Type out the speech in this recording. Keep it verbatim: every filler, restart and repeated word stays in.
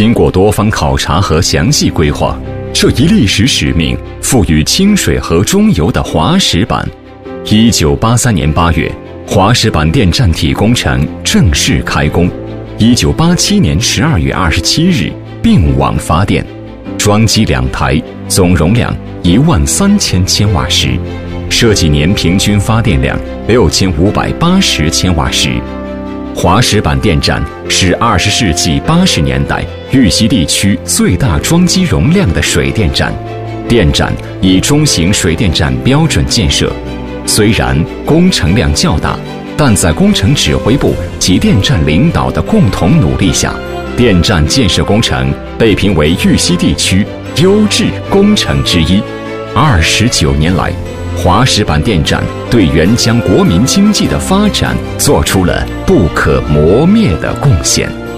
经过多方考察和详细规划，这一历史使命赋予清水河中游的滑石板。一九八三年八月，滑石板电站体工程正式开工。一九八七年十二月二十七日并网发电，装机两台，总容量一万三千千瓦时，设计年平均发电量六千五百八十千瓦时。滑石板电站是二十世纪八十年代玉溪地区最大装机容量的水电站。电站以中型水电站标准建设，虽然工程量较大，但在工程指挥部及电站领导的共同努力下，电站建设工程被评为玉溪地区优质工程之一。二十九年来，滑石板电站对沅江国民经济的发展做出了不可磨灭的贡献。